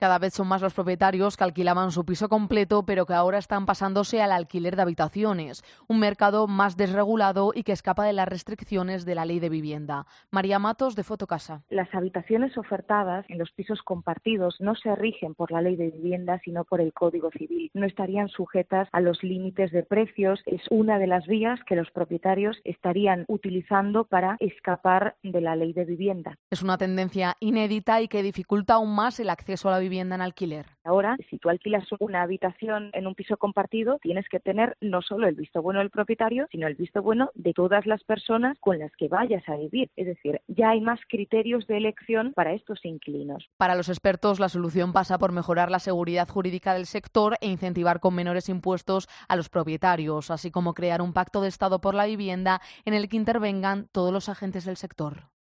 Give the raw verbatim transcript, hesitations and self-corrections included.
Cada vez son más los propietarios que alquilaban su piso completo, pero que ahora están pasándose al alquiler de habitaciones, un mercado más desregulado y que escapa de las restricciones de la Ley de Vivienda. María Matos, de Fotocasa. Las habitaciones ofertadas en los pisos compartidos no se rigen por la Ley de Vivienda, sino por el Código Civil. No estarían sujetas a los límites de precios. Es una de las vías que los propietarios estarían utilizando para escapar de la Ley de Vivienda. Es una tendencia inédita y que dificulta aún más el acceso a la vivienda en alquiler. Ahora, si tú alquilas una habitación en un piso compartido, tienes que tener no solo el visto bueno del propietario, sino el visto bueno de todas las personas con las que vayas a vivir. Es decir, ya hay más criterios de elección para estos inquilinos. Para los expertos, la solución pasa por mejorar la seguridad jurídica del sector e incentivar con menores impuestos a los propietarios, así como crear un pacto de Estado por la vivienda en el que intervengan todos los agentes del sector.